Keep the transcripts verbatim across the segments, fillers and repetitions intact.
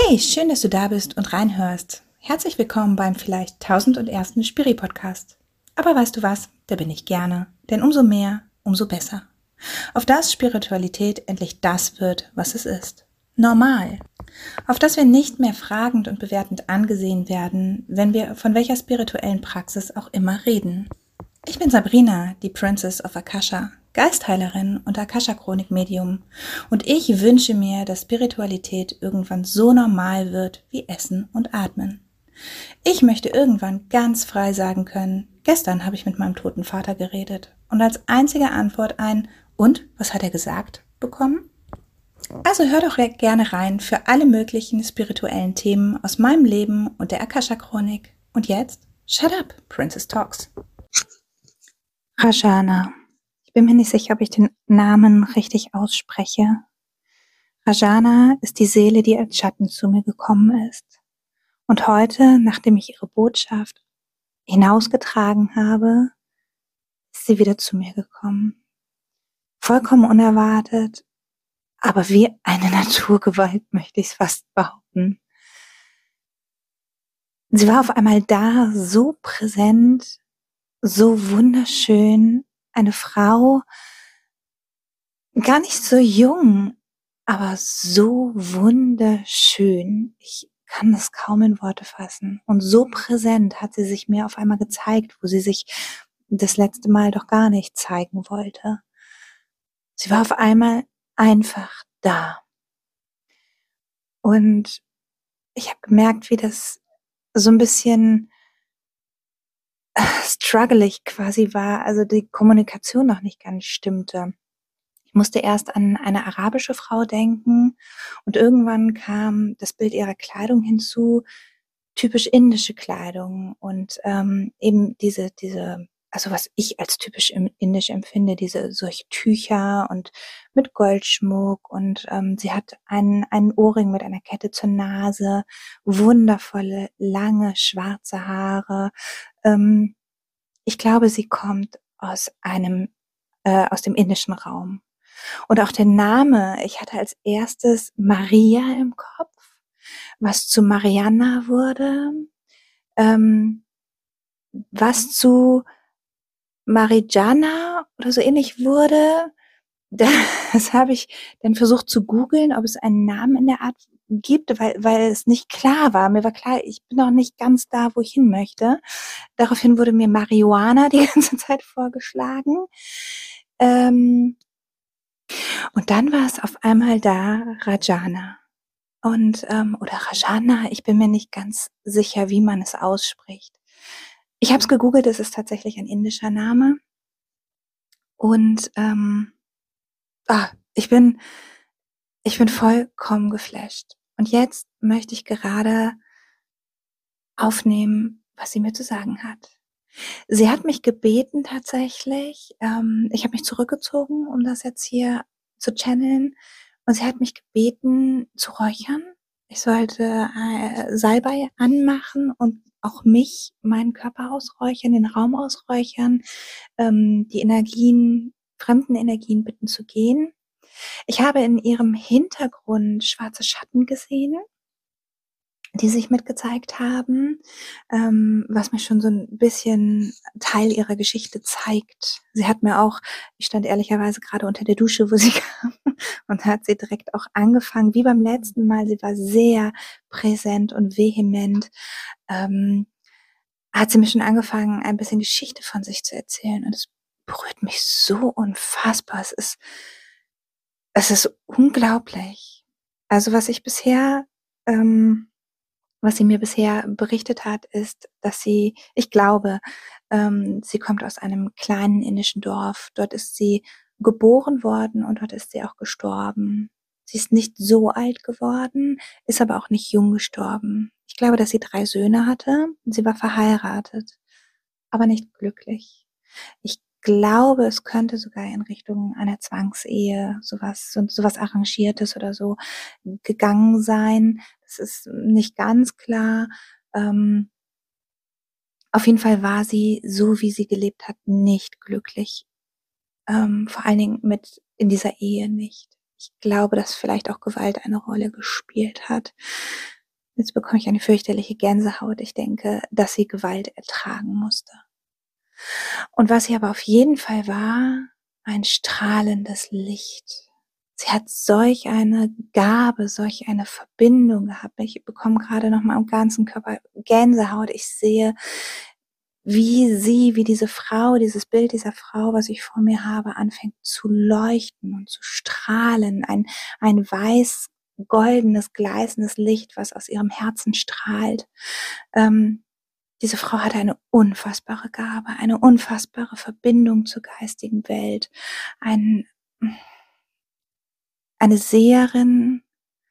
Hey, schön, dass du da bist und reinhörst. Herzlich willkommen beim vielleicht tausend und ersten Spiri-Podcast. Aber weißt du was? Da bin ich gerne. Denn umso mehr, umso besser. Auf das Spiritualität endlich das wird, was es ist. Normal. Auf das wir nicht mehr fragend und bewertend angesehen werden, wenn wir von welcher spirituellen Praxis auch immer reden. Ich bin Sabrina, die Princess of Akasha, Geistheilerin und Akasha-Chronik-Medium, und ich wünsche mir, dass Spiritualität irgendwann so normal wird wie Essen und Atmen. Ich möchte irgendwann ganz frei sagen können, gestern habe ich mit meinem toten Vater geredet und als einzige Antwort ein „Und, was hat er gesagt?" bekommen. Also hör doch gerne rein für alle möglichen spirituellen Themen aus meinem Leben und der Akasha-Chronik. Und jetzt, shut up, Princess Talks. Rajana. Ich bin mir nicht sicher, ob ich den Namen richtig ausspreche. Rajana ist die Seele, die als Schatten zu mir gekommen ist. Und heute, nachdem ich ihre Botschaft hinausgetragen habe, ist sie wieder zu mir gekommen. Vollkommen unerwartet, aber wie eine Naturgewalt, möchte ich es fast behaupten. Sie war auf einmal da, so präsent, so wunderschön, eine Frau, gar nicht so jung, aber so wunderschön. Ich kann das kaum in Worte fassen. Und so präsent hat sie sich mir auf einmal gezeigt, wo sie sich das letzte Mal doch gar nicht zeigen wollte. Sie war auf einmal einfach da. Und ich habe gemerkt, wie das so ein bisschen äh, strugglig quasi war, also die Kommunikation noch nicht ganz stimmte. Ich musste erst an eine arabische Frau denken und irgendwann kam das Bild ihrer Kleidung hinzu, typisch indische Kleidung und ähm, eben diese, diese, also was ich als typisch indisch empfinde, diese solche Tücher und mit Goldschmuck und ähm, sie hat einen, einen Ohrring mit einer Kette zur Nase, wundervolle, lange, schwarze Haare. Ähm, ich glaube, sie kommt aus einem, äh, aus dem indischen Raum. Und auch der Name, ich hatte als erstes Maria im Kopf, was zu Mariana wurde, ähm, was zu Marijana oder so ähnlich wurde. Das habe ich dann versucht zu googeln, ob es einen Namen in der Art gibt, weil, weil es nicht klar war. Mir war klar, ich bin noch nicht ganz da, wo ich hin möchte. Daraufhin wurde mir Marihuana die ganze Zeit vorgeschlagen. Ähm, Und dann war es auf einmal da Rajana. Und, ähm, oder Rajana, ich bin mir nicht ganz sicher, wie man es ausspricht. Ich habe es gegoogelt, es ist tatsächlich ein indischer Name. Und ähm, ah, ich bin, ich bin vollkommen geflasht. Und jetzt möchte ich gerade aufnehmen, was sie mir zu sagen hat. Sie hat mich gebeten tatsächlich, ähm, ich habe mich zurückgezogen, um das jetzt hier zu channeln, und sie hat mich gebeten zu räuchern. Ich sollte äh, Salbei anmachen und auch mich, meinen Körper ausräuchern, den Raum ausräuchern, ähm, die Energien, fremden Energien bitten zu gehen. Ich habe in ihrem Hintergrund schwarze Schatten gesehen, die sich mitgezeigt haben, ähm, was mir schon so ein bisschen Teil ihrer Geschichte zeigt. Sie hat mir auch ich stand ehrlicherweise gerade unter der Dusche, wo sie kam, und hat sie direkt auch angefangen, wie beim letzten Mal, sie war sehr präsent und vehement, ähm, hat sie mir schon angefangen, ein bisschen Geschichte von sich zu erzählen, und es berührt mich so unfassbar. Es ist es ist unglaublich. Also, was ich bisher, ähm was sie mir bisher berichtet hat, ist, dass sie ich glaube, ähm, sie kommt aus einem kleinen indischen Dorf. Dort ist sie geboren worden und dort ist sie auch gestorben. Sie ist nicht so alt geworden, ist aber auch nicht jung gestorben. Ich glaube, dass sie drei Söhne hatte. Sie war verheiratet, aber nicht glücklich. Ich glaube, es könnte sogar in Richtung einer Zwangsehe, sowas, so sowas Arrangiertes oder so gegangen sein. Das ist nicht ganz klar. Ähm, auf jeden Fall war sie, so wie sie gelebt hat, nicht glücklich. Ähm, vor allen Dingen mit in dieser Ehe nicht. Ich glaube, dass vielleicht auch Gewalt eine Rolle gespielt hat. Jetzt bekomme ich eine fürchterliche Gänsehaut. Ich denke, dass sie Gewalt ertragen musste. Und was sie aber auf jeden Fall war, ein strahlendes Licht. Sie hat solch eine Gabe, solch eine Verbindung gehabt. Ich bekomme gerade noch mal am ganzen Körper Gänsehaut. Ich sehe, wie sie, wie diese Frau, dieses Bild dieser Frau, was ich vor mir habe, anfängt zu leuchten und zu strahlen. Ein, ein weiß, goldenes, gleißendes Licht, was aus ihrem Herzen strahlt. Ähm, diese Frau hatte eine unfassbare Gabe, eine unfassbare Verbindung zur geistigen Welt, ein, eine Seherin.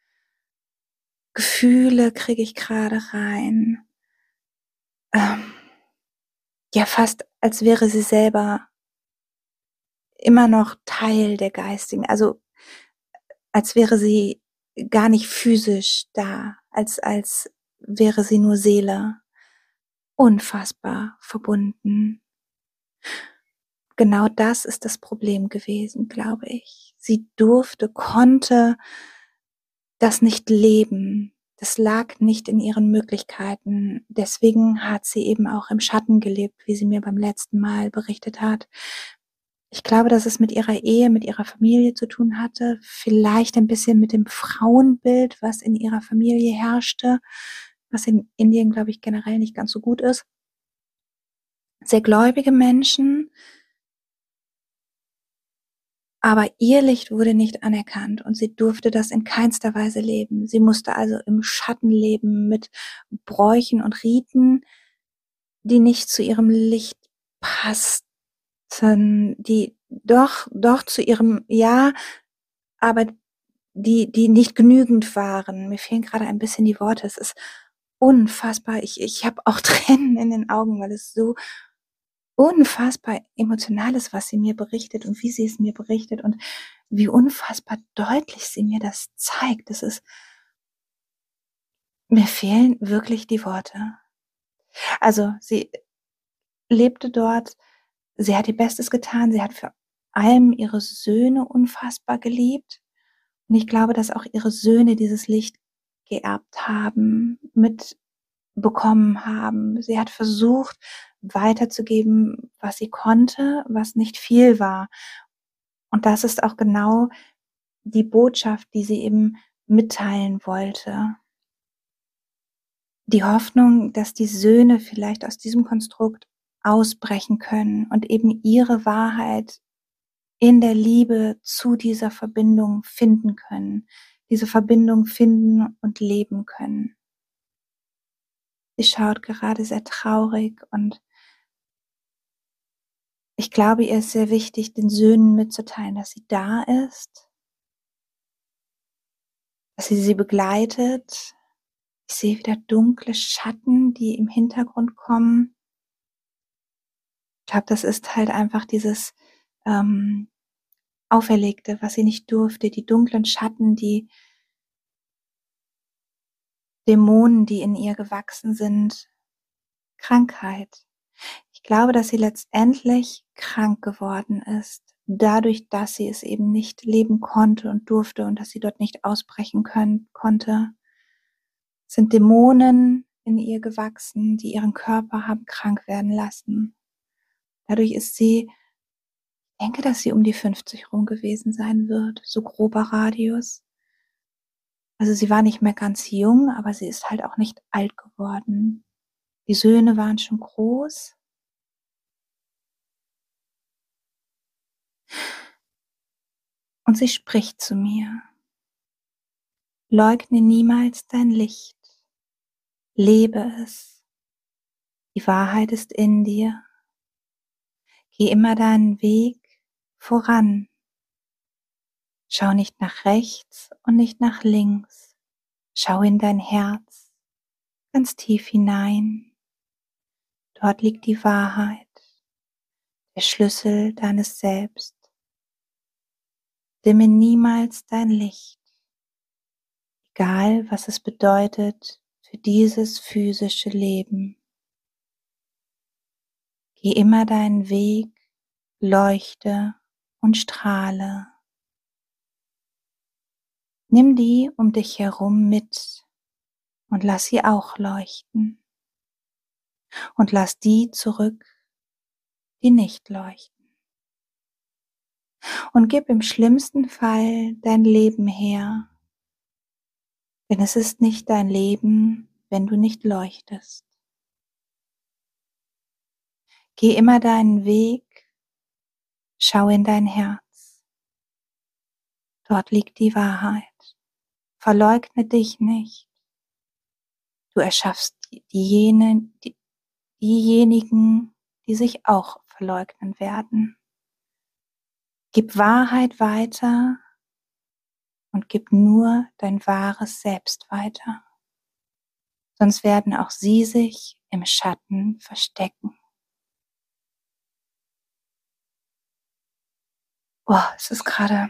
Gefühle kriege ich gerade rein. Ähm, ja, fast als wäre sie selber immer noch Teil der geistigen, also als wäre sie gar nicht physisch da, als als wäre sie nur Seele. Unfassbar verbunden. Genau das ist das Problem gewesen, glaube ich. Sie durfte, konnte das nicht leben. Das lag nicht in ihren Möglichkeiten. Deswegen hat sie eben auch im Schatten gelebt, wie sie mir beim letzten Mal berichtet hat. Ich glaube, dass es mit ihrer Ehe, mit ihrer Familie zu tun hatte, vielleicht ein bisschen mit dem Frauenbild, was in ihrer Familie herrschte, was in Indien, glaube ich, generell nicht ganz so gut ist. Sehr gläubige Menschen, aber ihr Licht wurde nicht anerkannt und sie durfte das in keinster Weise leben. Sie musste also im Schatten leben mit Bräuchen und Riten, die nicht zu ihrem Licht passten, die doch, doch zu ihrem, ja, aber die, die nicht genügend waren. Mir fehlen gerade ein bisschen die Worte. Es ist unfassbar. Ich, ich habe auch Tränen in den Augen, weil es so unfassbar emotional ist, was sie mir berichtet und wie sie es mir berichtet und wie unfassbar deutlich sie mir das zeigt. Das ist, mir fehlen wirklich die Worte. Also sie lebte dort, sie hat ihr Bestes getan, sie hat vor allem ihre Söhne unfassbar geliebt. Und ich glaube, dass auch ihre Söhne dieses Licht geerbt haben, mitbekommen haben. Sie hat versucht, weiterzugeben, was sie konnte, was nicht viel war. Und das ist auch genau die Botschaft, die sie eben mitteilen wollte. Die Hoffnung, dass die Söhne vielleicht aus diesem Konstrukt ausbrechen können und eben ihre Wahrheit in der Liebe zu dieser Verbindung finden können, diese Verbindung finden und leben können. Sie schaut gerade sehr traurig und ich glaube, ihr ist sehr wichtig, den Söhnen mitzuteilen, dass sie da ist, dass sie sie begleitet. Ich sehe wieder dunkle Schatten, die im Hintergrund kommen. Ich glaube, das ist halt einfach dieses ähm, Auferlegte, was sie nicht durfte, die dunklen Schatten, die Dämonen, die in ihr gewachsen sind, Krankheit. Ich glaube, dass sie letztendlich krank geworden ist, dadurch, dass sie es eben nicht leben konnte und durfte und dass sie dort nicht ausbrechen können, konnte. Es sind Dämonen in ihr gewachsen, die ihren Körper haben krank werden lassen. Dadurch ist sie, ich denke, dass sie um die fünfzig rum gewesen sein wird, so grober Radius. Also sie war nicht mehr ganz jung, aber sie ist halt auch nicht alt geworden. Die Söhne waren schon groß. Und sie spricht zu mir. Leugne niemals dein Licht. Lebe es. Die Wahrheit ist in dir. Geh immer deinen Weg voran. Schau nicht nach rechts und nicht nach links. Schau in dein Herz, ganz tief hinein. Dort liegt die Wahrheit, der Schlüssel deines Selbst. Dimme niemals dein Licht, egal was es bedeutet für dieses physische Leben. Geh immer deinen Weg, leuchte und strahle. Nimm die um dich herum mit und lass sie auch leuchten. Und lass die zurück, die nicht leuchten. Und gib im schlimmsten Fall dein Leben her, denn es ist nicht dein Leben, wenn du nicht leuchtest. Geh immer deinen Weg, schau in dein Herz. Dort liegt die Wahrheit. Verleugne dich nicht. Du erschaffst diejenigen, die, diejenigen, die sich auch verleugnen werden. Gib Wahrheit weiter und gib nur dein wahres Selbst weiter. Sonst werden auch sie sich im Schatten verstecken. Boah, es ist gerade,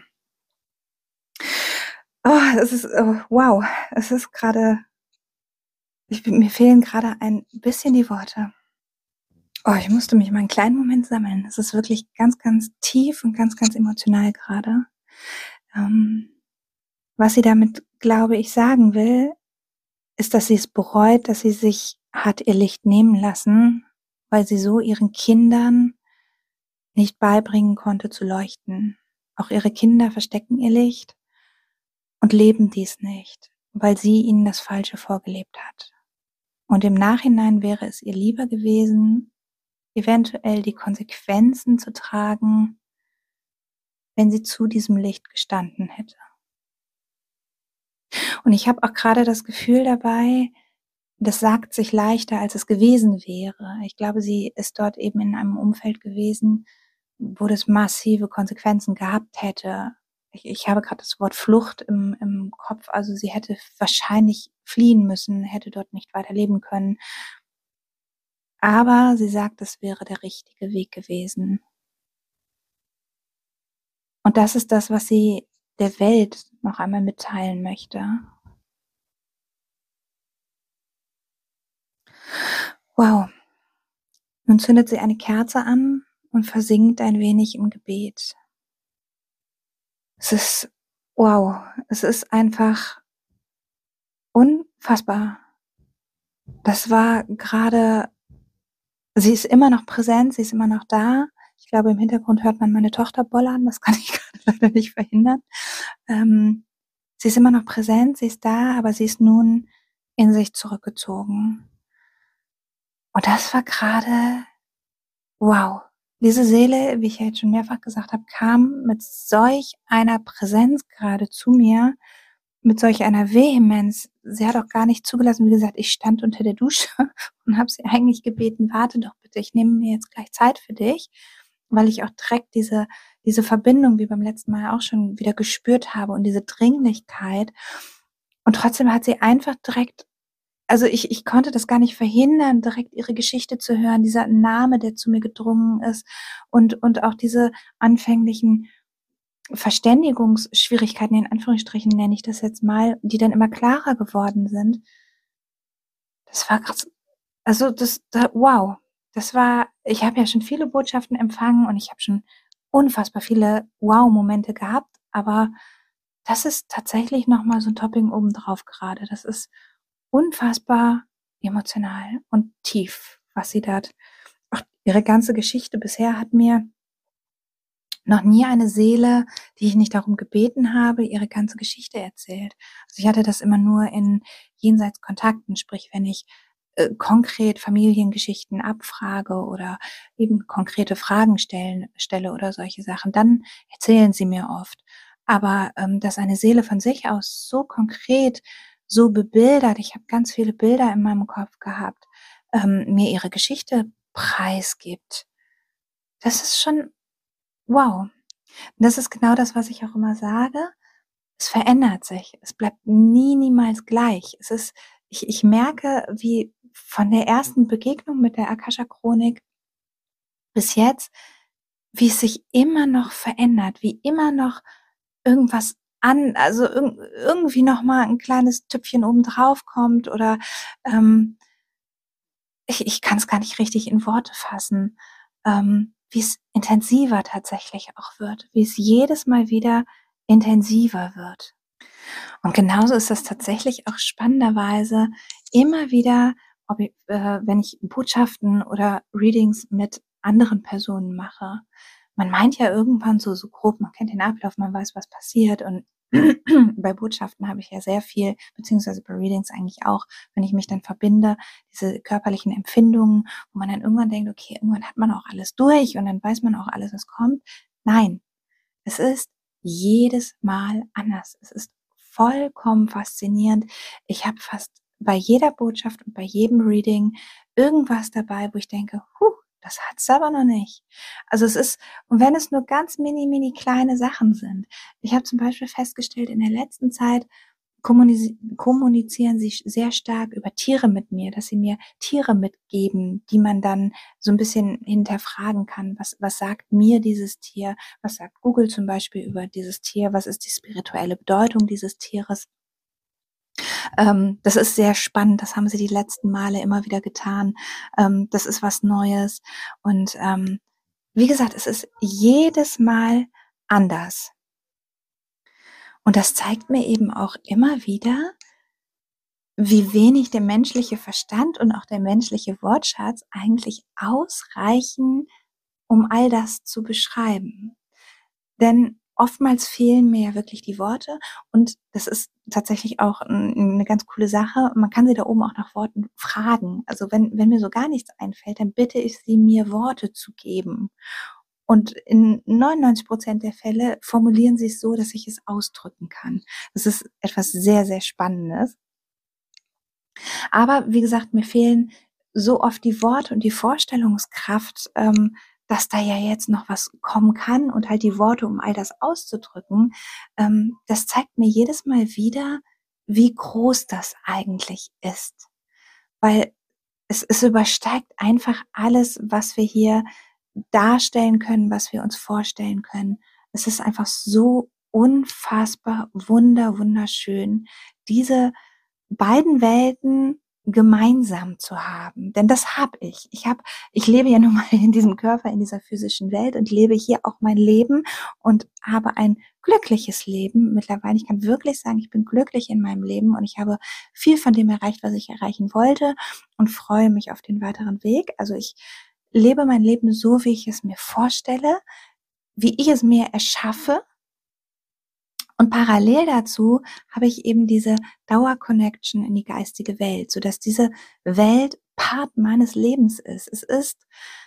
oh, es ist, oh, wow, es ist gerade, ich, mir fehlen gerade ein bisschen die Worte. Oh, ich musste mich mal einen kleinen Moment sammeln. Es ist wirklich ganz, ganz tief und ganz, ganz emotional gerade. Ähm, was sie damit, glaube ich, sagen will, ist, dass sie es bereut, dass sie sich hat ihr Licht nehmen lassen, weil sie so ihren Kindern nicht beibringen konnte zu leuchten. Auch ihre Kinder verstecken ihr Licht und leben dies nicht, weil sie ihnen das Falsche vorgelebt hat. Und im Nachhinein wäre es ihr lieber gewesen, eventuell die Konsequenzen zu tragen, wenn sie zu diesem Licht gestanden hätte. Und ich habe auch gerade das Gefühl dabei, das sagt sich leichter, als es gewesen wäre. Ich glaube, sie ist dort eben in einem Umfeld gewesen, wo das massive Konsequenzen gehabt hätte. Ich, ich habe gerade das Wort Flucht im, im Kopf. Also sie hätte wahrscheinlich fliehen müssen, hätte dort nicht weiter leben können. Aber sie sagt, es wäre der richtige Weg gewesen. Und das ist das, was sie der Welt noch einmal mitteilen möchte. Wow. Nun zündet sie eine Kerze an und versinkt ein wenig im Gebet. Es ist, wow, es ist einfach unfassbar. Das war gerade, sie ist immer noch präsent, sie ist immer noch da. Ich glaube, im Hintergrund hört man meine Tochter bollern, das kann ich gerade leider nicht verhindern. Ähm, sie ist immer noch präsent, sie ist da, aber sie ist nun in sich zurückgezogen. Und das war gerade, wow. Diese Seele, wie ich ja jetzt schon mehrfach gesagt habe, kam mit solch einer Präsenz gerade zu mir, mit solch einer Vehemenz. Sie hat auch gar nicht zugelassen. Wie gesagt, ich stand unter der Dusche und habe sie eigentlich gebeten, warte doch bitte, ich nehme mir jetzt gleich Zeit für dich, weil ich auch direkt diese, diese Verbindung, wie beim letzten Mal auch schon, wieder gespürt habe und diese Dringlichkeit. Und trotzdem hat sie einfach direkt, also ich, ich konnte das gar nicht verhindern, direkt ihre Geschichte zu hören, dieser Name, der zu mir gedrungen ist und, und auch diese anfänglichen Verständigungsschwierigkeiten, in Anführungsstrichen nenne ich das jetzt mal, die dann immer klarer geworden sind. Das war krass. Also das, da, wow, das war, ich habe ja schon viele Botschaften empfangen und ich habe schon unfassbar viele Wow-Momente gehabt, aber das ist tatsächlich nochmal so ein Topping obendrauf gerade. Das ist unfassbar emotional und tief, was sie da hat. Auch ihre ganze Geschichte bisher hat mir noch nie eine Seele, die ich nicht darum gebeten habe, ihre ganze Geschichte erzählt. Also ich hatte das immer nur in Jenseitskontakten, sprich, wenn ich äh, konkret Familiengeschichten abfrage oder eben konkrete Fragen stellen, stelle oder solche Sachen, dann erzählen sie mir oft. Aber ähm, dass eine Seele von sich aus so konkret, so bebildert, ich habe ganz viele Bilder in meinem Kopf gehabt, ähm, mir ihre Geschichte preisgibt, das ist schon wow. Das ist genau das, was ich auch immer sage. Es verändert sich. Es bleibt nie, niemals gleich. Es ist, ich, ich merke, wie von der ersten Begegnung mit der Akasha-Chronik bis jetzt, wie es sich immer noch verändert, wie immer noch irgendwas an, also irg irgendwie noch mal ein kleines Tüpfchen oben drauf kommt oder ähm, ich, ich kann es gar nicht richtig in Worte fassen, ähm, wie es intensiver tatsächlich auch wird, wie es jedes Mal wieder intensiver wird. Und genauso ist das tatsächlich auch spannenderweise immer wieder, ob i äh, wenn ich Botschaften oder Readings mit anderen Personen mache. Man meint ja irgendwann so so grob, man kennt den Ablauf, man weiß, was passiert und bei Botschaften habe ich ja sehr viel, beziehungsweise bei Readings eigentlich auch, wenn ich mich dann verbinde, diese körperlichen Empfindungen, wo man dann irgendwann denkt: „Okay, irgendwann hat man auch alles durch und dann weiß man auch alles, was kommt.“ Nein, es ist jedes Mal anders. Es ist vollkommen faszinierend. Ich habe fast bei jeder Botschaft und bei jedem Reading irgendwas dabei, wo ich denke: „Hu, das hat's aber noch nicht.“ Also, es ist und wenn es nur ganz mini, mini kleine Sachen sind. Ich habe zum Beispiel festgestellt, in der letzten Zeit kommunisi kommunizieren sie sch sehr stark über Tiere mit mir, dass sie mir Tiere mitgeben, die man dann so 'n bisschen hinterfragen kann. Was was sagt mir dieses Tier? Was sagt Google zum Beispiel über dieses Tier? Was ist die spirituelle Bedeutung dieses Tieres? Ähm, das ist sehr spannend. Das haben sie die letzten Male immer wieder getan. Ähm, das ist was Neues. Und, ähm, wie gesagt, es ist jedes Mal anders. Und das zeigt mir eben auch immer wieder wie wenig der menschliche Verstand und auch der menschliche Wortschatz eigentlich ausreichen, um all das zu beschreiben. Denn oftmals fehlen mir ja wirklich die Worte und das ist tatsächlich auch 'n 'ne ganz coole Sache. Man kann sie da oben auch nach Worten fragen. Also, wenn wenn mir so gar nichts einfällt, dann bitte ich sie, mir Worte zu geben. Und in neunundneunzig Prozent der Fälle formulieren sie's so, dass ich es ausdrücken kann. Das ist etwas sehr, sehr Spannendes. Aber wie gesagt, mir fehlen so oft die Worte und die Vorstellungskraft, ähm, dass da ja jetzt noch was kommen kann und halt die Worte, um all das auszudrücken. Ähm, das zeigt mir jedes Mal wieder, wie groß das eigentlich ist. Weil es es übersteigt einfach alles, was wir hier darstellen können, was wir uns vorstellen können. Es ist einfach so unfassbar wunder wunderschön, diese beiden Welten gemeinsam zu haben. Denn das habe ich. Ich habe ich lebe ja nun mal in diesem Körper, in dieser physischen Welt und lebe hier auch mein Leben und habe ein glückliches Leben mittlerweile. Ich kann wirklich sagen, ich bin glücklich in meinem Leben und ich habe viel von dem erreicht, was ich erreichen wollte und freue mich auf den weiteren Weg. Also, ich lebe mein Leben so, wie ich es mir vorstelle, wie ich es mir erschaffe. Und parallel dazu habe ich eben diese Dauer-Connection in die geistige Welt, sodass diese Welt Part meines Lebens ist. Es ist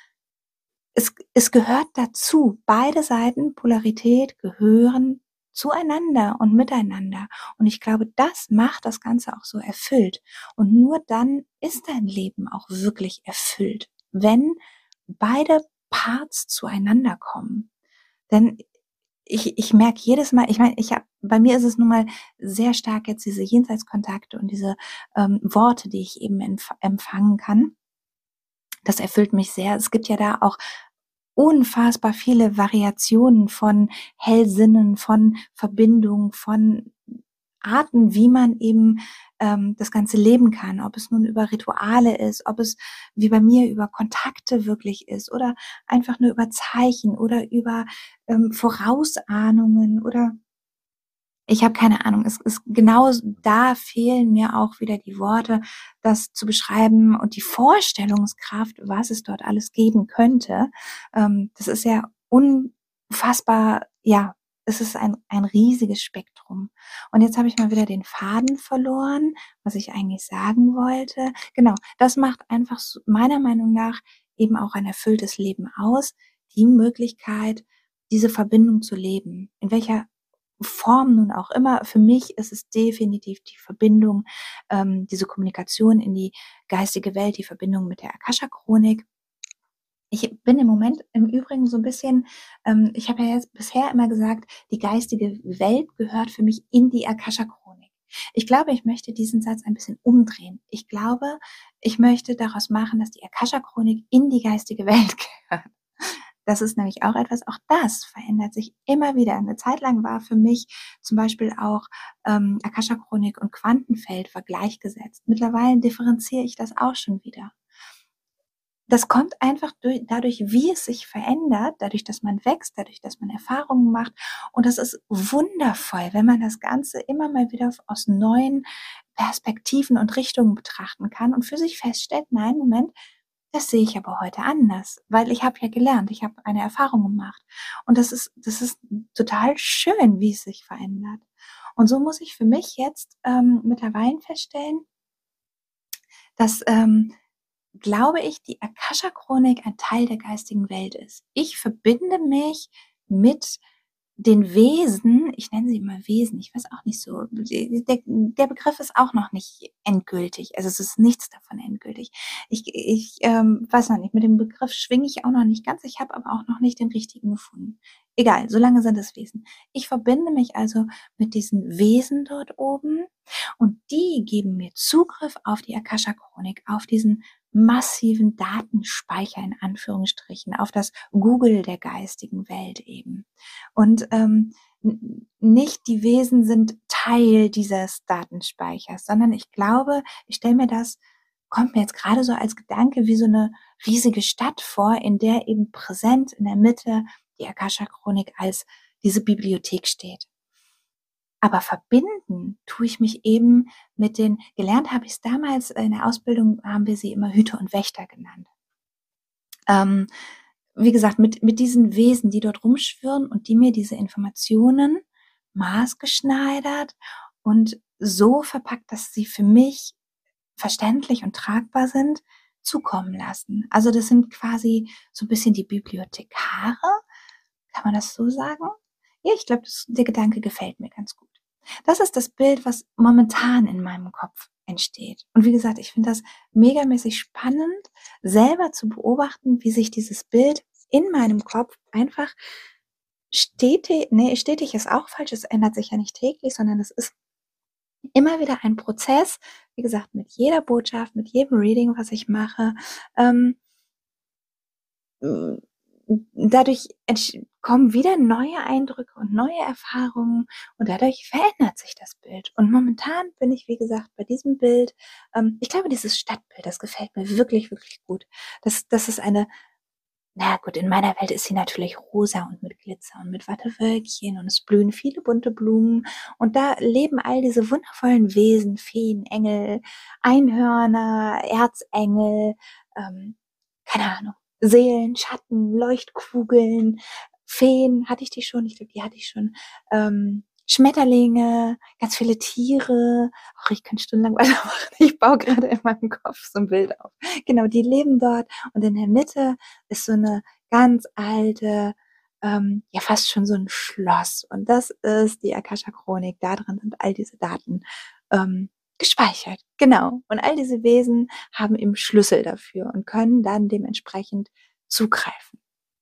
es es gehört dazu. Beide Seiten, Polarität, gehören zueinander und miteinander. Und ich glaube, das macht das Ganze auch so erfüllt. Und nur dann ist dein Leben auch wirklich erfüllt, wenn beide Parts zueinander kommen. Denn ich ich merke jedes Mal ich meine, ich habe bei mir ist es nun mal sehr stark jetzt diese Jenseitskontakte und diese, ähm, Worte, die ich eben empf empfangen kann. Das erfüllt mich sehr. Es gibt ja da auch unfassbar viele Variationen von Hellsinnen, von Verbindung, von Arten, wie man eben, ähm, das Ganze leben kann. Ob es nun über Rituale ist, ob es wie bei mir über Kontakte wirklich ist oder einfach nur über Zeichen oder über, ähm, Vorausahnungen oder ich habe keine Ahnung. Es ist genau s da fehlen mir auch wieder die Worte, das zu beschreiben und die Vorstellungskraft, was es dort alles geben könnte. Ähm, das ist ja unfassbar ja, es ist ein ein riesiges Spektrum. Und jetzt habe ich mal wieder den Faden verloren, was ich eigentlich sagen wollte. Genau, das macht einfach s meiner Meinung nach eben auch ein erfülltes Leben aus, die Möglichkeit, diese Verbindung zu leben, in welcher Form nun auch immer. Für mich ist es definitiv die Verbindung, ähm, diese Kommunikation in die geistige Welt, die Verbindung mit der Akasha-Chronik. Ich bin im Moment im Übrigen so 'n bisschen ähm, ich habe ja jetzt bisher immer gesagt, die geistige Welt gehört für mich in die Akasha-Chronik. Ich glaube, ich möchte diesen Satz ein bisschen umdrehen. Ich glaube, ich möchte daraus machen, dass die Akasha-Chronik in die geistige Welt gehört. Das ist nämlich auch etwas auch das verändert sich immer wieder. 'Ne Zeit lang war für mich zum Beispiel auch, ähm, Akasha-Chronik und Quantenfeld war gleichgesetzt. Mittlerweile differenziere ich das auch schon wieder. Das kommt einfach durch dadurch, wie es sich verändert, dadurch, dass man wächst, dadurch, dass man Erfahrungen macht. Und das ist wundervoll, wenn man das Ganze immer mal wieder aus neuen Perspektiven und Richtungen betrachten kann und für sich feststellt: „Nein, Moment, das sehe ich aber heute anders, weil ich habe ja gelernt, ich habe eine Erfahrung gemacht." Und das ist das ist total schön, wie es sich verändert. Und so muss ich für mich jetzt, ähm, mittlerweile feststellen, dass, ähm, glaube ich, die Akasha-Chronik ein Teil der geistigen Welt ist. Ich verbinde mich mit den Wesen, ich nenne sie immer Wesen, ich weiß auch nicht so, der, der Begriff ist auch noch nicht endgültig, also es ist nichts davon endgültig. Ich, ich ähm, weiß noch nicht, mit dem Begriff schwinge ich auch noch nicht ganz, ich habe aber auch noch nicht den richtigen gefunden. Egal, solange sind es Wesen. Ich verbinde mich also mit diesen Wesen dort oben und die geben mir Zugriff auf die Akasha-Chronik, auf diesen massiven Datenspeicher in Anführungsstrichen, auf das Google der geistigen Welt eben. Und ähm, nicht die Wesen sind Teil dieses Datenspeichers, sondern ich glaube, ich stelle mir das, kommt mir jetzt gerade so als Gedanke wie so eine riesige Stadt vor, in der eben präsent in der Mitte die Akasha-Chronik als diese Bibliothek steht. Aber verbinden tue ich mich eben mit den, gelernt habe ich es damals, in der Ausbildung haben wir sie immer Hüter und Wächter genannt. Ähm, wie gesagt, mit, mit diesen Wesen, die dort rumschwirren und die mir diese Informationen maßgeschneidert und so verpackt, dass sie für mich verständlich und tragbar sind, zukommen lassen. Also das sind quasi so ein bisschen die Bibliothekare, kann man das so sagen? Ja, ich glaube, der Gedanke gefällt mir ganz gut. Das ist das Bild, was momentan in meinem Kopf entsteht. Und wie gesagt, ich finde das megamäßig spannend, selber zu beobachten, wie sich dieses Bild in meinem Kopf einfach stetig, nee, stetig ist auch falsch, es ändert sich ja nicht täglich, sondern es ist immer wieder ein Prozess, wie gesagt, mit jeder Botschaft, mit jedem Reading, was ich mache, ähm, dadurch kommen wieder neue Eindrücke und neue Erfahrungen und dadurch verändert sich das Bild. Und momentan bin ich, wie gesagt, bei diesem Bild, ähm, ich glaube, dieses Stadtbild, das gefällt mir wirklich, wirklich gut. Das, das ist eine, na gut, in meiner Welt ist sie natürlich rosa und mit Glitzer und mit Wattewölkchen und es blühen viele bunte Blumen und da leben all diese wundervollen Wesen, Feen, Engel, Einhörner, Erzengel, ähm, keine Ahnung, Seelen, Schatten, Leuchtkugeln, Feen, hatte ich die schon? Ich glaube, die hatte ich schon. Ähm, Schmetterlinge, ganz viele Tiere. Ach, ich könnte stundenlang weitermachen. Ich baue gerade in meinem Kopf so ein Bild auf. Genau, die leben dort und in der Mitte ist so eine ganz alte, ähm, ja fast schon so ein Schloss. Und das ist die Akasha-Chronik. Da drin sind all diese Daten ähm, gespeichert. Genau. Und all diese Wesen haben eben Schlüssel dafür und können dann dementsprechend zugreifen.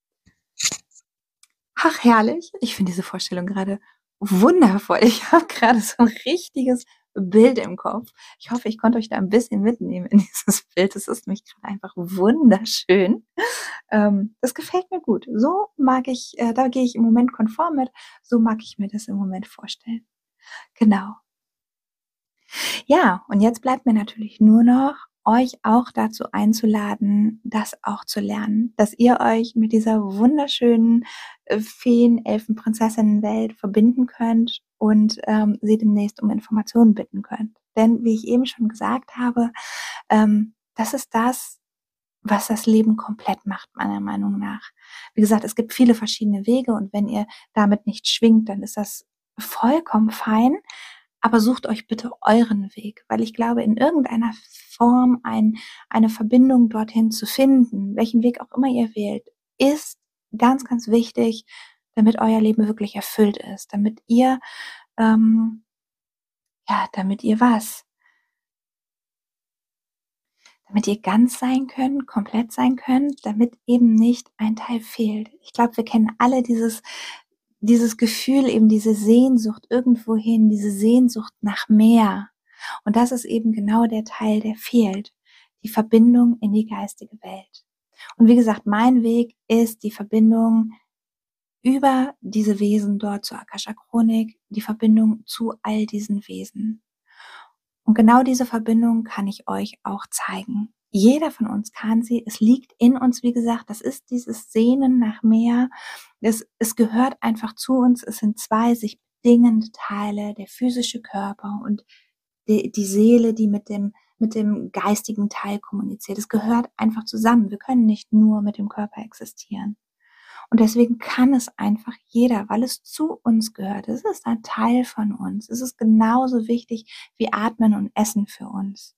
Ach, herrlich. Ich finde diese Vorstellung gerade wundervoll. Ich habe gerade so ein richtiges Bild im Kopf. Ich hoffe, ich konnte euch da ein bisschen mitnehmen in dieses Bild. Das ist nämlich gerade einfach wunderschön. Ähm, das gefällt mir gut. So mag ich, äh, da gehe ich im Moment konform mit. So mag ich mir das im Moment vorstellen. Genau. Ja, und jetzt bleibt mir natürlich nur noch, euch auch dazu einzuladen, das auch zu lernen, dass ihr euch mit dieser wunderschönen äh, Feen, Elfen, Prinzessinnenwelt verbinden könnt und ähm, sie demnächst um Informationen bitten könnt. Denn wie ich eben schon gesagt habe, ähm, das ist das, was das Leben komplett macht, meiner Meinung nach. Wie gesagt, es gibt viele verschiedene Wege und wenn ihr damit nicht schwingt, dann ist das vollkommen fein. Aber sucht euch bitte euren Weg, weil ich glaube, in irgendeiner Form ein, eine Verbindung dorthin zu finden, welchen Weg auch immer ihr wählt, ist ganz, ganz wichtig, damit euer Leben wirklich erfüllt ist, damit ihr, ähm, ja, damit ihr was? Damit ihr ganz sein könnt, komplett sein könnt, damit eben nicht ein Teil fehlt. Ich glaube, wir kennen alle dieses, dieses Gefühl, eben diese Sehnsucht irgendwohin, diese Sehnsucht nach mehr. Und das ist eben genau der Teil, der fehlt. Die Verbindung in die geistige Welt. Und wie gesagt, mein Weg ist die Verbindung über diese Wesen dort zur Akasha-Chronik, die Verbindung zu all diesen Wesen. Und genau diese Verbindung kann ich euch auch zeigen. Jeder von uns kann sie. Es liegt in uns, wie gesagt, das ist dieses Sehnen nach mehr. Es, es gehört einfach zu uns. Es sind zwei sich bedingende Teile, der physische Körper und die, die Seele, die mit dem, mit dem geistigen Teil kommuniziert. Es gehört einfach zusammen. Wir können nicht nur mit dem Körper existieren. Und deswegen kann es einfach jeder, weil es zu uns gehört. Es ist ein Teil von uns. Es ist genauso wichtig wie Atmen und Essen für uns.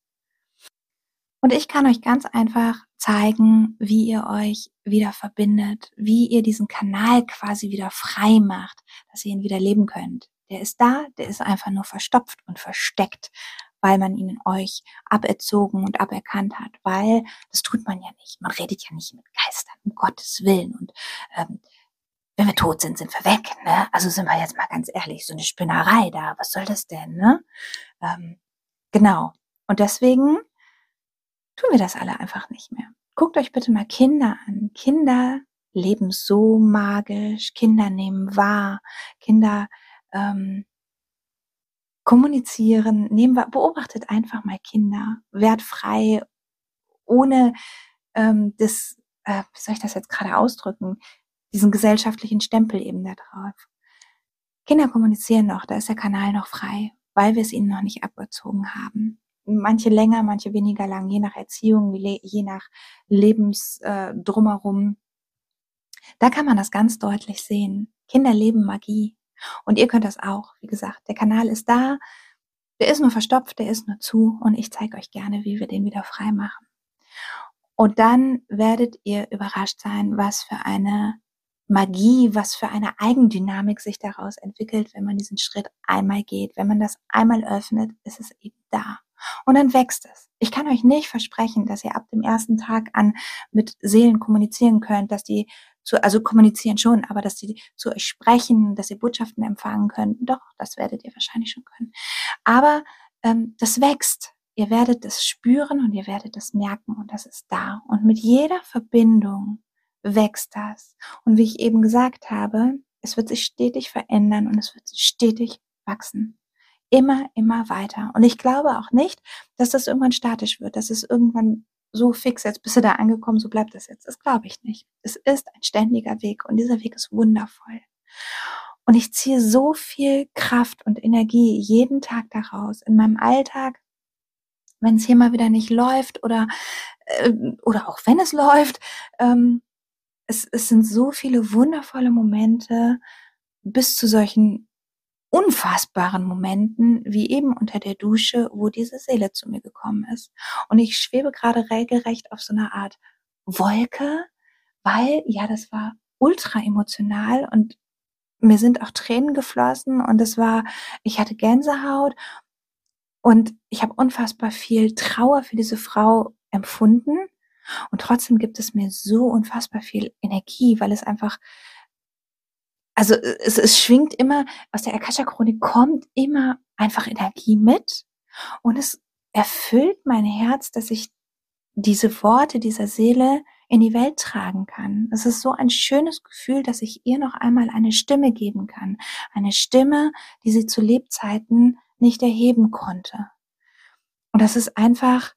Und ich kann euch ganz einfach zeigen, wie ihr euch wieder verbindet, wie ihr diesen Kanal quasi wieder frei macht, dass ihr ihn wieder leben könnt. Der ist da, der ist einfach nur verstopft und versteckt, weil man ihn in euch aberzogen und aberkannt hat, weil das tut man ja nicht. Man redet ja nicht mit Geistern, um Gottes Willen. Und ähm, wenn wir tot sind, sind wir weg. Ne? Also sind wir jetzt mal ganz ehrlich, so eine Spinnerei da, was soll das denn? Ne? Ähm, genau. Und deswegen tun wir das alle einfach nicht mehr. Guckt euch bitte mal Kinder an. Kinder leben so magisch. Kinder nehmen wahr. Kinder ähm, kommunizieren. Nehmen wahr. Beobachtet einfach mal Kinder. Wertfrei, ohne ähm, das, äh, wie soll ich das jetzt gerade ausdrücken, diesen gesellschaftlichen Stempel eben da drauf. Kinder kommunizieren noch. Da ist der Kanal noch frei, weil wir es ihnen noch nicht abgezogen haben. Manche länger, manche weniger lang, je nach Erziehung, je nach Lebens äh, drumherum. Da kann man das ganz deutlich sehen. Kinder leben Magie. Und ihr könnt das auch. Wie gesagt, der Kanal ist da, der ist nur verstopft, der ist nur zu. Und ich zeige euch gerne, wie wir den wieder frei machen. Und dann werdet ihr überrascht sein, was für eine Magie, was für eine Eigendynamik sich daraus entwickelt, wenn man diesen Schritt einmal geht. Wenn man das einmal öffnet, ist es eben da. Und dann wächst es. Ich kann euch nicht versprechen, dass ihr ab dem ersten Tag an mit Seelen kommunizieren könnt, dass die zu, also kommunizieren schon, aber dass die zu euch sprechen, dass ihr Botschaften empfangen könnt. Doch, das werdet ihr wahrscheinlich schon können. Aber ähm, das wächst. Ihr werdet es spüren und ihr werdet es merken und das ist da. Und mit jeder Verbindung wächst das. Und wie ich eben gesagt habe, es wird sich stetig verändern und es wird stetig wachsen. Immer, immer weiter. Und ich glaube auch nicht, dass das irgendwann statisch wird, dass es irgendwann so fix, jetzt bist du da angekommen, so bleibt das jetzt. Das glaube ich nicht. Es ist ein ständiger Weg und dieser Weg ist wundervoll. Und ich ziehe so viel Kraft und Energie jeden Tag daraus in meinem Alltag, wenn es hier mal wieder nicht läuft oder, äh, oder auch wenn es läuft. Ähm, es, es sind so viele wundervolle Momente bis zu solchen unfassbaren Momenten, wie eben unter der Dusche, wo diese Seele zu mir gekommen ist. Und ich schwebe gerade regelrecht auf so einer Art Wolke, weil, ja, das war ultra emotional und mir sind auch Tränen geflossen und es war, ich hatte Gänsehaut und ich habe unfassbar viel Trauer für diese Frau empfunden. Und trotzdem gibt es mir so unfassbar viel Energie, weil es einfach, also es, es schwingt immer, aus der Akasha-Chronik kommt immer einfach Energie mit. Und es erfüllt mein Herz, dass ich diese Worte dieser Seele in die Welt tragen kann. Es ist so ein schönes Gefühl, dass ich ihr noch einmal eine Stimme geben kann. Eine Stimme, die sie zu Lebzeiten nicht erheben konnte. Und das ist einfach,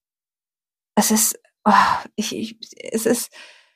es ist, oh, ich, ich, es ist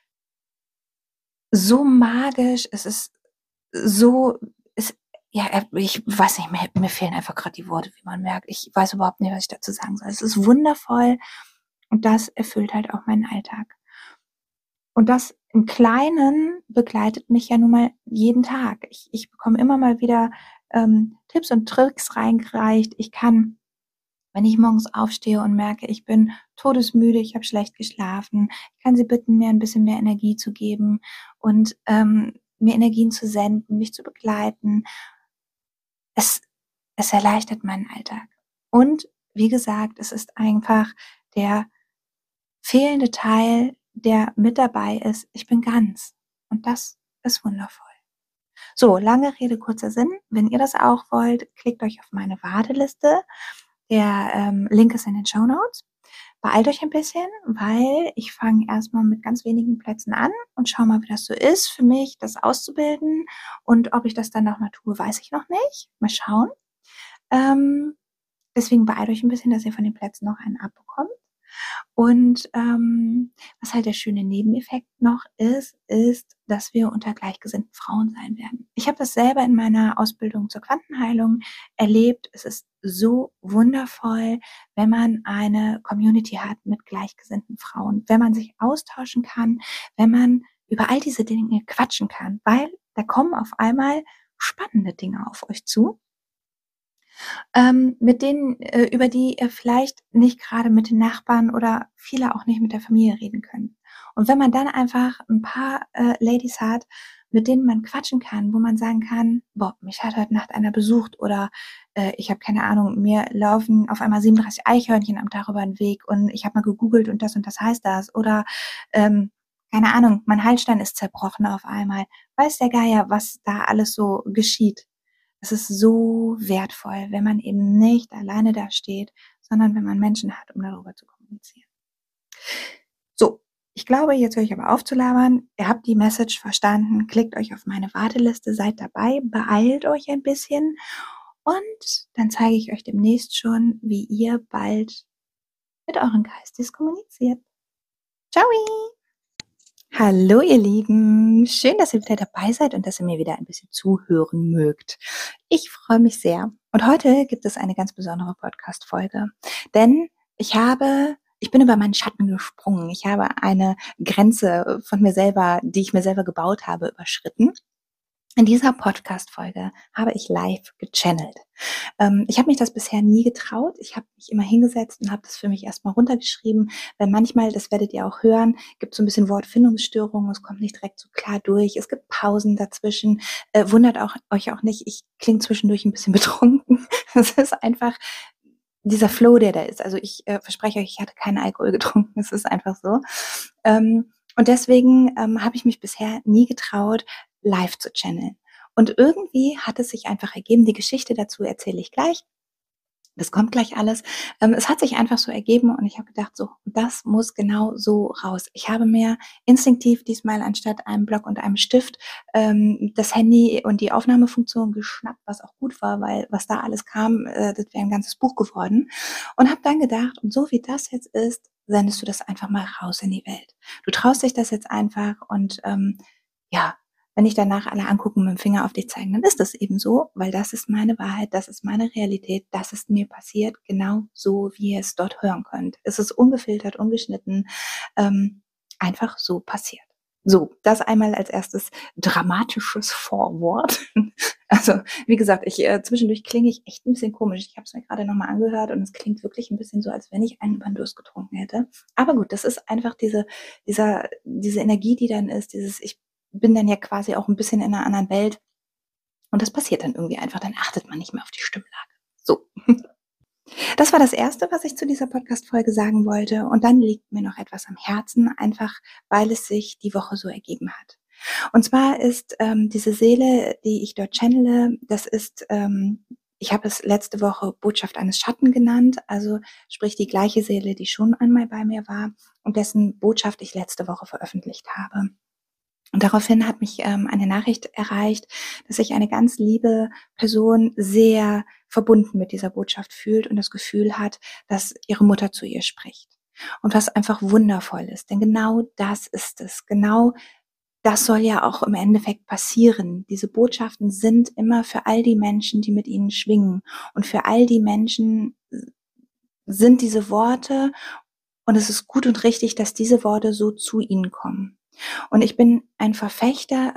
so magisch, es ist so, es, ja, ich weiß nicht, mir, mir fehlen einfach gerade die Worte, wie man merkt. Ich weiß überhaupt nicht, was ich dazu sagen soll. Es ist wundervoll und das erfüllt halt auch meinen Alltag. Und das im Kleinen begleitet mich ja nun mal jeden Tag. Ich, ich bekomme immer mal wieder ähm, Tipps und Tricks reingereicht. Ich kann, wenn ich morgens aufstehe und merke, ich bin todesmüde, ich habe schlecht geschlafen, ich kann sie bitten, mir ein bisschen mehr Energie zu geben und ähm, mir Energien zu senden, mich zu begleiten. Es, es erleichtert meinen Alltag. Und wie gesagt, es ist einfach der fehlende Teil, der mit dabei ist. Ich bin ganz. Und das ist wundervoll. So, lange Rede, kurzer Sinn. Wenn ihr das auch wollt, klickt euch auf meine Warteliste. Der ähm, Link ist in den Shownotes. Beeilt euch ein bisschen, weil ich fange erstmal mit ganz wenigen Plätzen an und schau mal, wie das so ist für mich, das auszubilden. Und ob ich das dann nochmal tue, weiß ich noch nicht. Mal schauen. Ähm, deswegen beeilt euch ein bisschen, dass ihr von den Plätzen noch einen abbekommt. Und ähm, was halt der schöne Nebeneffekt noch ist, ist, dass wir unter gleichgesinnten Frauen sein werden. Ich habe das selber in meiner Ausbildung zur Quantenheilung erlebt. Es ist so wundervoll, wenn man eine Community hat mit gleichgesinnten Frauen, wenn man sich austauschen kann, wenn man über all diese Dinge quatschen kann, weil da kommen auf einmal spannende Dinge auf euch zu, ähm, mit denen, äh, über die ihr vielleicht nicht gerade mit den Nachbarn oder viele auch nicht mit der Familie reden könnt. Und wenn man dann einfach ein paar äh, Ladies hat, mit denen man quatschen kann, wo man sagen kann, boah, mich hat heute Nacht einer besucht oder äh, ich habe keine Ahnung, mir laufen auf einmal siebenunddreißig Eichhörnchen am Tag über den Weg und ich habe mal gegoogelt und das und das heißt das. Oder ähm, keine Ahnung, mein Halsstein ist zerbrochen auf einmal. Weiß der Geier, was da alles so geschieht. Es ist so wertvoll, wenn man eben nicht alleine da steht, sondern wenn man Menschen hat, um darüber zu kommunizieren. So, ich glaube, jetzt höre ich aber auf zu labern. Ihr habt die Message verstanden. Klickt euch auf meine Warteliste, seid dabei, beeilt euch ein bisschen und dann zeige ich euch demnächst schon, wie ihr bald mit euren Geistes kommuniziert. Ciao! Hallo ihr Lieben, schön, dass ihr wieder dabei seid und dass ihr mir wieder ein bisschen zuhören mögt. Ich freue mich sehr. Und heute gibt es eine ganz besondere Podcast-Folge, denn ich habe, ich bin über meinen Schatten gesprungen. Ich habe eine Grenze von mir selber, die ich mir selber gebaut habe, überschritten. In dieser Podcast-Folge habe ich live gechannelt. Ähm, ich habe mich das bisher nie getraut. Ich habe mich immer hingesetzt und habe das für mich erstmal runtergeschrieben, weil manchmal, das werdet ihr auch hören, gibt es so ein bisschen Wortfindungsstörungen, es kommt nicht direkt so klar durch, es gibt Pausen dazwischen. Äh, wundert auch, euch auch nicht, ich klinge zwischendurch ein bisschen betrunken. Das ist einfach dieser Flow, der da ist. Also ich äh, verspreche euch, ich hatte keinen Alkohol getrunken, es ist einfach so. Ähm, und deswegen ähm, habe ich mich bisher nie getraut, live zu channeln. Und irgendwie hat es sich einfach ergeben, die Geschichte dazu erzähle ich gleich. Das kommt gleich alles. Ähm, es hat sich einfach so ergeben und ich habe gedacht, so, das muss genau so raus. Ich habe mir instinktiv diesmal anstatt einem Block und einem Stift ähm, das Handy und die Aufnahmefunktion geschnappt, was auch gut war, weil was da alles kam, äh, das wäre ein ganzes Buch geworden. Und habe dann gedacht, und so wie das jetzt ist, sendest du das einfach mal raus in die Welt. Du traust dich das jetzt einfach und ähm, ja, wenn dich danach alle angucken und mit dem Finger auf dich zeigen, dann ist das eben so, weil das ist meine Wahrheit, das ist meine Realität, das ist mir passiert, genau so, wie ihr es dort hören könnt. Es ist ungefiltert, ungeschnitten, ähm, einfach so passiert. So, das einmal als erstes dramatisches Vorwort. Also, wie gesagt, ich äh, zwischendurch klinge ich echt ein bisschen komisch. Ich habe es mir gerade nochmal angehört und es klingt wirklich ein bisschen so, als wenn ich einen über den Durst getrunken hätte. Aber gut, das ist einfach diese, dieser, diese Energie, die dann ist, dieses, ich bin dann ja quasi auch ein bisschen in einer anderen Welt und das passiert dann irgendwie einfach, dann achtet man nicht mehr auf die Stimmlage. So. Das war das Erste, was ich zu dieser Podcast-Folge sagen wollte und dann liegt mir noch etwas am Herzen, einfach weil es sich die Woche so ergeben hat. Und zwar ist ähm, diese Seele, die ich dort channele, das ist, ähm, ich habe es letzte Woche Botschaft eines Schatten genannt, also sprich die gleiche Seele, die schon einmal bei mir war und dessen Botschaft ich letzte Woche veröffentlicht habe. Und daraufhin hat mich ähm, eine Nachricht erreicht, dass sich eine ganz liebe Person sehr verbunden mit dieser Botschaft fühlt und das Gefühl hat, dass ihre Mutter zu ihr spricht. Und was einfach wundervoll ist, denn genau das ist es. Genau das soll ja auch im Endeffekt passieren. Diese Botschaften sind immer für all die Menschen, die mit ihnen schwingen. Und für all die Menschen sind diese Worte, und es ist gut und richtig, dass diese Worte so zu ihnen kommen. Und ich bin ein Verfechter,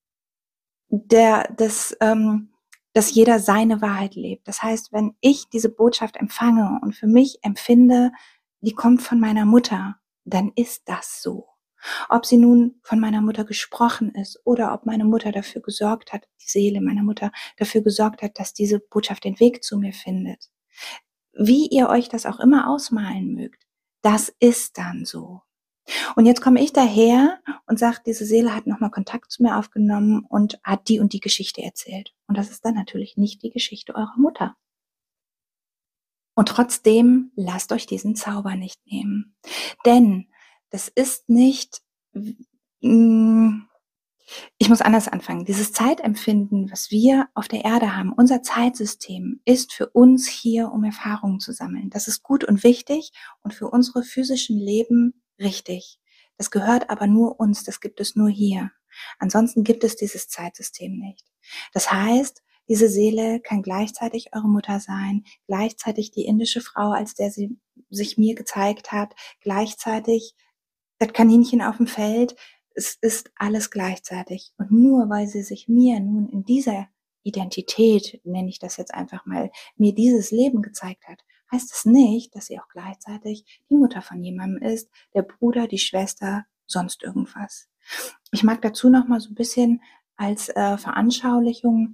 der, des, ähm, dass jeder seine Wahrheit lebt. Das heißt, wenn ich diese Botschaft empfange und für mich empfinde, die kommt von meiner Mutter, dann ist das so. Ob sie nun von meiner Mutter gesprochen ist oder ob meine Mutter dafür gesorgt hat, die Seele meiner Mutter dafür gesorgt hat, dass diese Botschaft den Weg zu mir findet. Wie ihr euch das auch immer ausmalen mögt, das ist dann so. Und jetzt komme ich daher und sage, diese Seele hat nochmal Kontakt zu mir aufgenommen und hat die und die Geschichte erzählt. Und das ist dann natürlich nicht die Geschichte eurer Mutter. Und trotzdem lasst euch diesen Zauber nicht nehmen. Denn das ist nicht, mh, Ich muss anders anfangen. Dieses Zeitempfinden, was wir auf der Erde haben, unser Zeitsystem, ist für uns hier, um Erfahrungen zu sammeln. Das ist gut und wichtig und für unsere physischen Leben richtig. Das gehört aber nur uns, das gibt es nur hier. Ansonsten gibt es dieses Zeitsystem nicht. Das heißt, diese Seele kann gleichzeitig eure Mutter sein, gleichzeitig die indische Frau, als der sie sich mir gezeigt hat, gleichzeitig das Kaninchen auf dem Feld. Es ist alles gleichzeitig. Und nur weil sie sich mir nun in dieser Identität, nenne ich das jetzt einfach mal, mir dieses Leben gezeigt hat, heißt es nicht, dass sie auch gleichzeitig die Mutter von jemandem ist, der Bruder, die Schwester, sonst irgendwas. Ich mag dazu noch mal so ein bisschen als äh, Veranschaulichung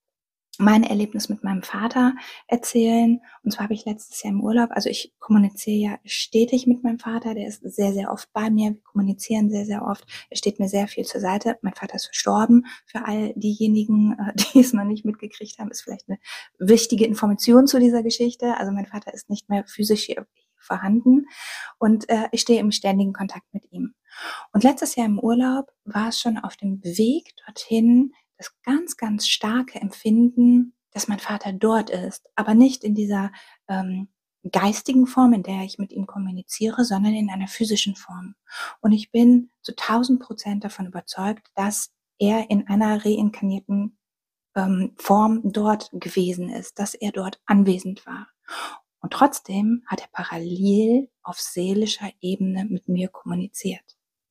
mein Erlebnis mit meinem Vater erzählen. Und zwar habe ich letztes Jahr im Urlaub, also ich kommuniziere ja stetig mit meinem Vater, der ist sehr, sehr oft bei mir, wir kommunizieren sehr, sehr oft, er steht mir sehr viel zur Seite. Mein Vater ist verstorben, für all diejenigen, die es noch nicht mitgekriegt haben, ist vielleicht eine wichtige Information zu dieser Geschichte. Also mein Vater ist nicht mehr physisch hier vorhanden und äh, ich stehe im ständigen Kontakt mit ihm. Und letztes Jahr im Urlaub war es schon auf dem Weg dorthin, das ganz, ganz starke Empfinden, dass mein Vater dort ist, aber nicht in dieser ähm, geistigen Form, in der ich mit ihm kommuniziere, sondern in einer physischen Form. Und ich bin zu tausend Prozent davon überzeugt, dass er in einer reinkarnierten ähm, Form dort gewesen ist, dass er dort anwesend war. Und trotzdem hat er parallel auf seelischer Ebene mit mir kommuniziert.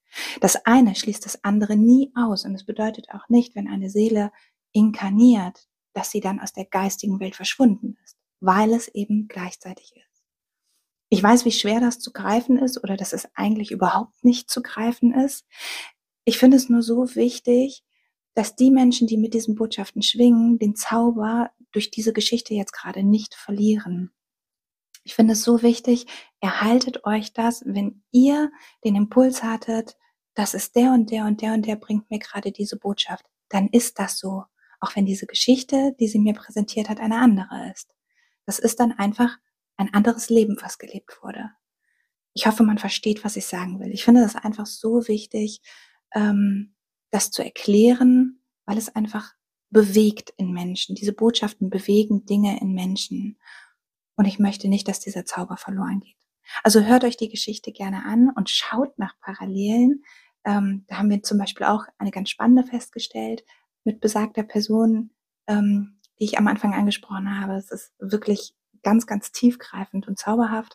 Das eine schließt das andere nie aus und es bedeutet auch nicht, wenn eine Seele inkarniert, dass sie dann aus der geistigen Welt verschwunden ist, weil es eben gleichzeitig ist. Ich weiß, wie schwer das zu greifen ist oder dass es eigentlich überhaupt nicht zu greifen ist. Ich finde es nur so wichtig, dass die Menschen, die mit diesen Botschaften schwingen, den Zauber durch diese Geschichte jetzt gerade nicht verlieren. Ich finde es so wichtig, erhaltet euch das, wenn ihr den Impuls hattet, das ist der und der und der und der bringt mir gerade diese Botschaft, dann ist das so. Auch wenn diese Geschichte, die sie mir präsentiert hat, eine andere ist. Das ist dann einfach ein anderes Leben, was gelebt wurde. Ich hoffe, man versteht, was ich sagen will. Ich finde das einfach so wichtig, ähm, das zu erklären, weil es einfach bewegt in Menschen. Diese Botschaften bewegen Dinge in Menschen. Und ich möchte nicht, dass dieser Zauber verloren geht. Also hört euch die Geschichte gerne an und schaut nach Parallelen. Ähm, da haben wir zum Beispiel auch eine ganz spannende festgestellt mit besagter Person, ähm, die ich am Anfang angesprochen habe. Es ist wirklich ganz, ganz tiefgreifend und zauberhaft.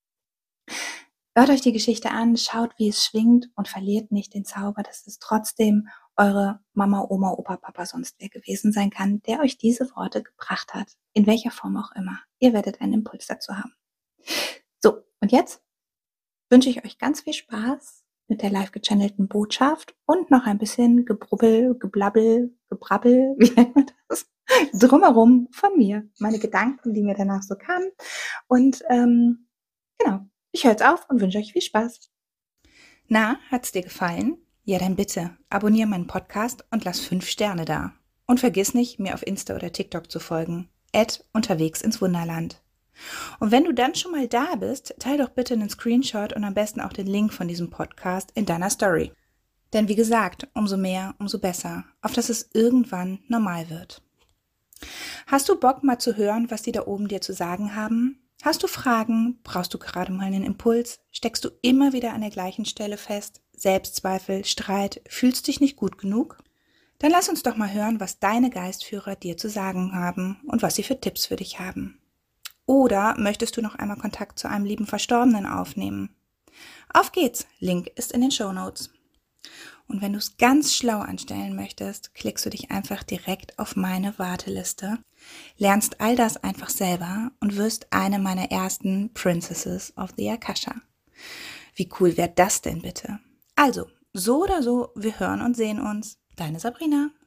Hört euch die Geschichte an, schaut, wie es schwingt und verliert nicht den Zauber, dass es trotzdem eure Mama, Oma, Opa, Papa, sonst wer gewesen sein kann, der euch diese Worte gebracht hat, in welcher Form auch immer. Ihr werdet einen Impuls dazu haben. So, und jetzt wünsche ich euch ganz viel Spaß mit der live gechannelten Botschaft und noch ein bisschen Gebrubbel, Geblabbel, Gebrabbel, wie nennt man das? Drumherum von mir. Meine Gedanken, die mir danach so kamen. Und ähm, genau, ich höre jetzt auf und wünsche euch viel Spaß. Na, hat's dir gefallen? Ja, dann bitte, abonniere meinen Podcast und lass fünf Sterne da. Und vergiss nicht, mir auf Insta oder TikTok zu folgen. At unterwegs ins Wunderland. Und wenn du dann schon mal da bist, teil doch bitte einen Screenshot und am besten auch den Link von diesem Podcast in deiner Story. Denn wie gesagt, umso mehr, umso besser, auf dass es irgendwann normal wird. Hast du Bock mal zu hören, was die da oben dir zu sagen haben? Hast du Fragen? Brauchst du gerade mal einen Impuls? Steckst du immer wieder an der gleichen Stelle fest? Selbstzweifel, Streit, fühlst dich nicht gut genug? Dann lass uns doch mal hören, was deine Geistführer dir zu sagen haben und was sie für Tipps für dich haben. Oder möchtest du noch einmal Kontakt zu einem lieben Verstorbenen aufnehmen? Auf geht's! Link ist in den Shownotes. Und wenn du es ganz schlau anstellen möchtest, klickst du dich einfach direkt auf meine Warteliste, lernst all das einfach selber und wirst eine meiner ersten Princesses of the Akasha. Wie cool wäre das denn bitte? Also, so oder so, wir hören und sehen uns. Deine Sabrina.